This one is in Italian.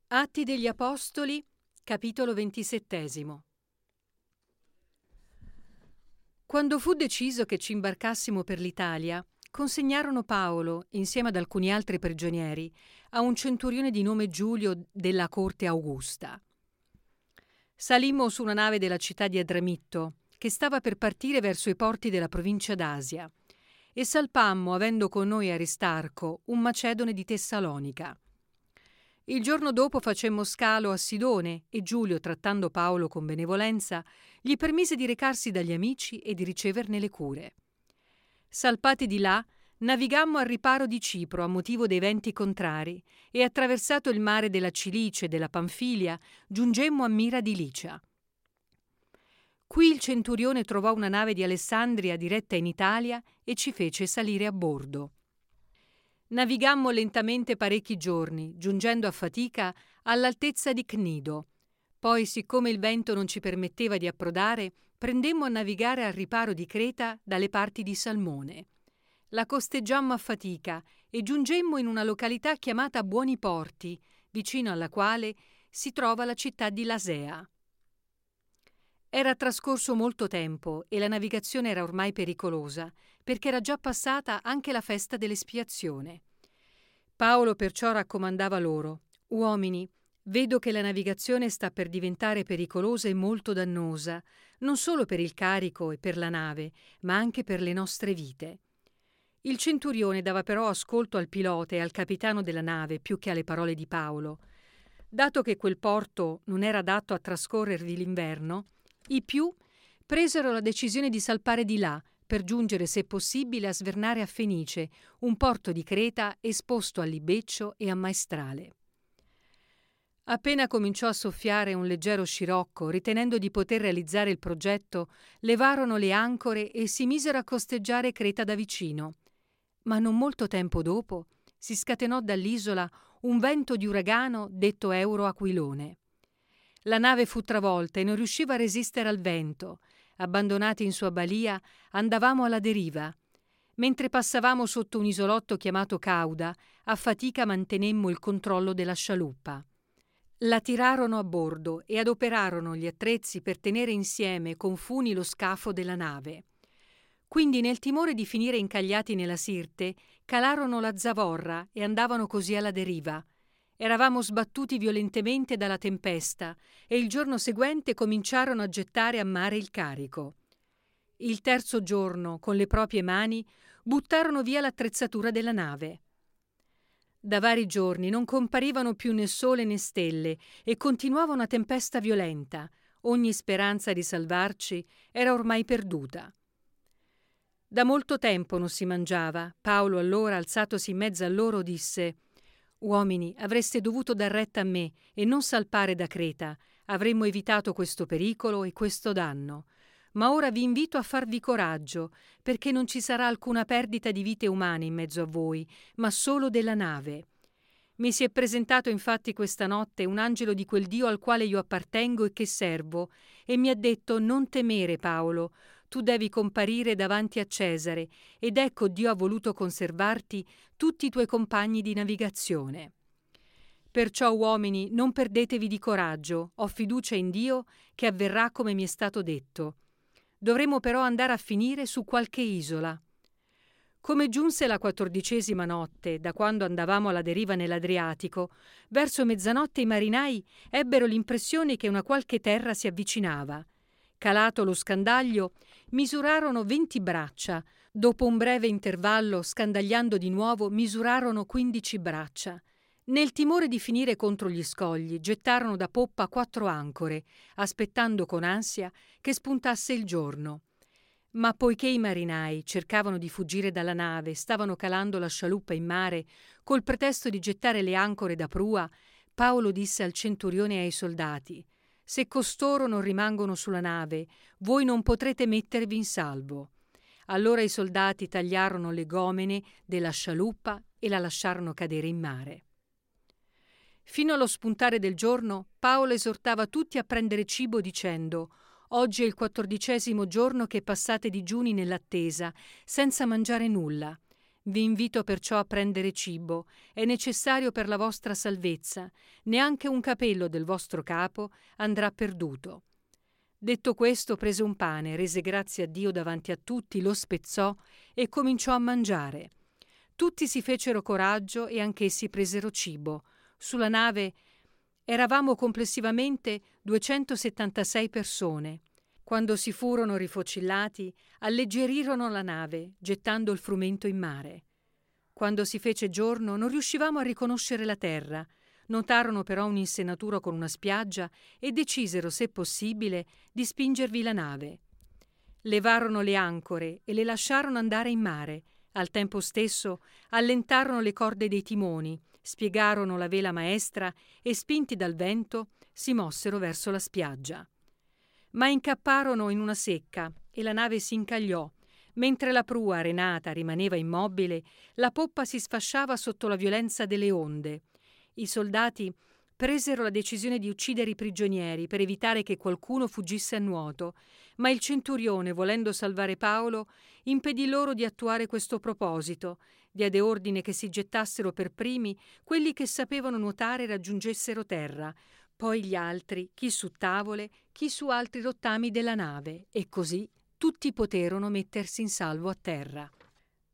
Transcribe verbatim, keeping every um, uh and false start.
Atti degli Apostoli, capitolo ventisettesimo. Quando fu deciso che ci imbarcassimo per l'Italia, consegnarono Paolo, insieme ad alcuni altri prigionieri, a un centurione di nome Giulio della corte Augusta. Salimmo su una nave della città di Adramitto, che stava per partire verso i porti della provincia d'Asia, e salpammo, avendo con noi Aristarco, un macedone di Tessalonica. Il giorno dopo facemmo scalo a Sidone e Giulio, trattando Paolo con benevolenza, gli permise di recarsi dagli amici e di riceverne le cure. Salpati di là, navigammo al riparo di Cipro a motivo dei venti contrari e, attraversato il mare della Cilice e della Panfilia, giungemmo a Mira di Licia. Qui il centurione trovò una nave di Alessandria diretta in Italia e ci fece salire a bordo. Navigammo lentamente parecchi giorni, giungendo a fatica all'altezza di Cnido. Poi, siccome il vento non ci permetteva di approdare, prendemmo a navigare al riparo di Creta dalle parti di Salmone. La costeggiammo a fatica e giungemmo in una località chiamata Buoni Porti, vicino alla quale si trova la città di Lasea. Era trascorso molto tempo e la navigazione era ormai pericolosa, perché era già passata anche la festa dell'espiazione. Paolo perciò raccomandava loro: «Uomini, vedo che la navigazione sta per diventare pericolosa e molto dannosa, non solo per il carico e per la nave, ma anche per le nostre vite». Il centurione dava però ascolto al pilota e al capitano della nave più che alle parole di Paolo. Dato che quel porto non era adatto a trascorrervi l'inverno, i più presero la decisione di salpare di là per giungere, se possibile, a svernare a Fenice, un porto di Creta esposto a libeccio e a maestrale. Appena cominciò a soffiare un leggero scirocco, ritenendo di poter realizzare il progetto, levarono le ancore e si misero a costeggiare Creta da vicino. Ma non molto tempo dopo si scatenò dall'isola un vento di uragano detto Euroaquilone. La nave fu travolta e non riusciva a resistere al vento. Abbandonati in sua balia, andavamo alla deriva. Mentre passavamo sotto un isolotto chiamato Cauda, a fatica mantenemmo il controllo della scialuppa. La tirarono a bordo e adoperarono gli attrezzi per tenere insieme con funi lo scafo della nave. Quindi, nel timore di finire incagliati nella Sirte, calarono la zavorra e andavano così alla deriva. Eravamo sbattuti violentemente dalla tempesta e il giorno seguente cominciarono a gettare a mare il carico. Il terzo giorno, con le proprie mani, buttarono via l'attrezzatura della nave. Da vari giorni non comparivano più né sole né stelle e continuava una tempesta violenta. Ogni speranza di salvarci era ormai perduta. Da molto tempo non si mangiava. Paolo allora, alzatosi in mezzo a loro, disse: «Uomini, avreste dovuto dar retta a me e non salpare da Creta. Avremmo evitato questo pericolo e questo danno. Ma ora vi invito a farvi coraggio, perché non ci sarà alcuna perdita di vite umane in mezzo a voi, ma solo della nave. Mi si è presentato infatti questa notte un angelo di quel Dio al quale io appartengo e che servo, e mi ha detto: non temere, Paolo, tu devi comparire davanti a Cesare, ed ecco Dio ha voluto conservarti tutti i tuoi compagni di navigazione. Perciò, uomini, non perdetevi di coraggio, ho fiducia in Dio che avverrà come mi è stato detto. Dovremo però andare a finire su qualche isola». Come giunse la quattordicesima notte, da quando andavamo alla deriva nell'Adriatico, verso mezzanotte i marinai ebbero l'impressione che una qualche terra si avvicinava. Calato lo scandaglio, misurarono venti braccia. Dopo un breve intervallo, scandagliando di nuovo, misurarono quindici braccia. Nel timore di finire contro gli scogli, gettarono da poppa quattro ancore, aspettando con ansia che spuntasse il giorno. Ma poiché i marinai cercavano di fuggire dalla nave, stavano calando la scialuppa in mare, col pretesto di gettare le ancore da prua, Paolo disse al centurione e ai soldati: «Se costoro non rimangono sulla nave, voi non potrete mettervi in salvo». Allora i soldati tagliarono le gomene della scialuppa e la lasciarono cadere in mare. Fino allo spuntare del giorno, Paolo esortava tutti a prendere cibo dicendo: «Oggi è il quattordicesimo giorno che passate digiuni nell'attesa, senza mangiare nulla. Vi invito perciò a prendere cibo, è necessario per la vostra salvezza, neanche un capello del vostro capo andrà perduto. Detto questo, prese un pane, rese grazie a Dio davanti a tutti, lo spezzò e cominciò a mangiare. Tutti si fecero coraggio e anch'essi presero cibo. Sulla nave eravamo complessivamente duecentosettantasei persone. Quando si furono rifocillati, alleggerirono la nave, gettando il frumento in mare. Quando si fece giorno, non riuscivamo a riconoscere la terra. Notarono però un'insenatura con una spiaggia e decisero, se possibile, di spingervi la nave. Levarono le ancore e le lasciarono andare in mare. Al tempo stesso allentarono le corde dei timoni, spiegarono la vela maestra e, spinti dal vento, si mossero verso la spiaggia. Ma incapparono in una secca e la nave si incagliò. Mentre la prua, arenata, rimaneva immobile, la poppa si sfasciava sotto la violenza delle onde. I soldati presero la decisione di uccidere i prigionieri per evitare che qualcuno fuggisse a nuoto, ma il centurione, volendo salvare Paolo, impedì loro di attuare questo proposito. Diede ordine che si gettassero per primi quelli che sapevano nuotare e raggiungessero terra, poi gli altri, chi su tavole, chi su altri rottami della nave, e così tutti poterono mettersi in salvo a terra.